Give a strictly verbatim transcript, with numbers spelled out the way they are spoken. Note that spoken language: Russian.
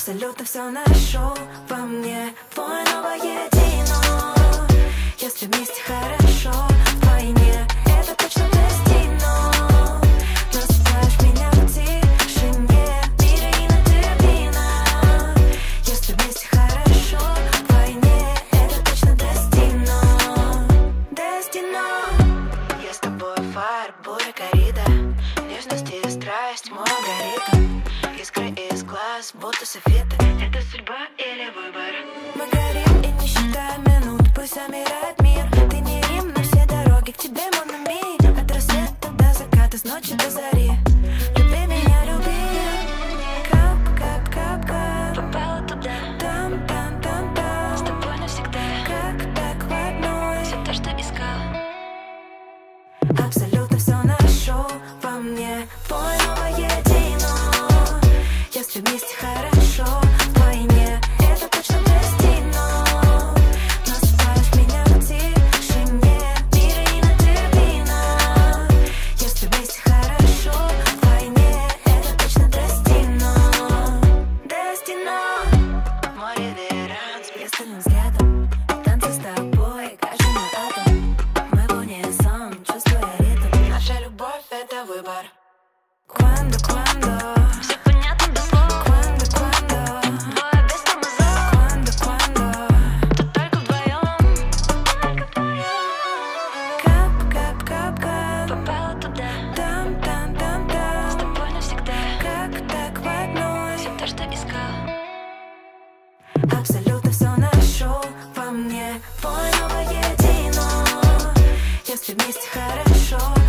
Абсолютно все нашел во мне, воедино. Если вместе хорошо, вдвойне это точно дестино. Называешь меня в тишине, мире и на терпина. Если вместе хорошо, вдвойне это точно дестино. Дестино. Я с тобой фаер, буря корида, нежность и страсть, мой алгоритм. Искры из глаз, будто софиты. Это судьба или выбор? Мы горим и не считаем минут, пусть замирает мир. Ты не Рим, но все дороги к тебе, mon ami. От рассвета до заката, с ночи до зари. Люби меня, люби. Кап, кап, кап, кап. Попала туда. Там, там, там, там. С тобой навсегда. Как так в одной? Все то, что искал. Абсолютно все нашел во мне, воедино. Если вместе хорошо, вдвойне это точно дестино. Называешь меня в тишине, мире и на терпина. Если вместе хорошо, вдвойне это точно дестино. Дестино. Мой реверанс пристальным взглядом, танцы с тобой, каждый мой атом. Мы в унисон, чувствуя ритм. Наша любовь — это выбор. Quando, quando все понятно без слов. Quando, quando двое без тормозов. Quando, quando тут только вдвоем, только вдвоем. Кап, кап, кап, кап. Попала туда. Там, там, там, там. С тобой навсегда. Как так в одной? Все то, что искал. Абсолютно все нашел во мне, воедино. Если вместе хорошо,